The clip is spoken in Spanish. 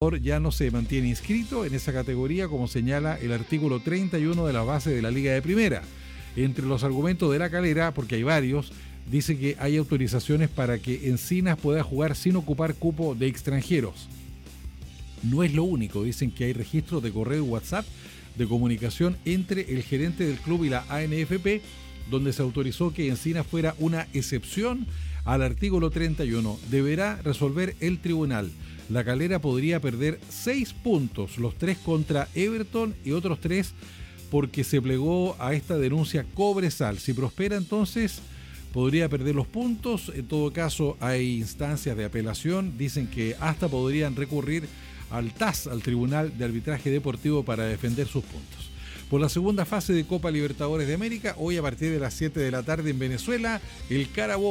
ya no se mantiene inscrito en esa categoría, como señala el artículo 31 de la base de la Liga de Primera. Entre los argumentos de La Calera, porque hay varios, dice que hay autorizaciones para que Encinas pueda jugar sin ocupar cupo de extranjeros. No es lo único, dicen que hay registros de correo y WhatsApp de comunicación entre el gerente del club y la ANFP, donde se autorizó que Encinas fuera una excepción al artículo 31. Deberá resolver el tribunal. La Calera podría perder 6 puntos, los 3 contra Everton y otros 3 porque se plegó a esta denuncia Cobresal. Si prospera, entonces podría perder los puntos. En todo caso, hay instancias de apelación. Dicen que hasta podrían recurrir al TAS, al Tribunal de Arbitraje Deportivo, para defender sus puntos. Por la segunda fase de Copa Libertadores de América, hoy a partir de las 7 de la tarde en Venezuela, el Carabobo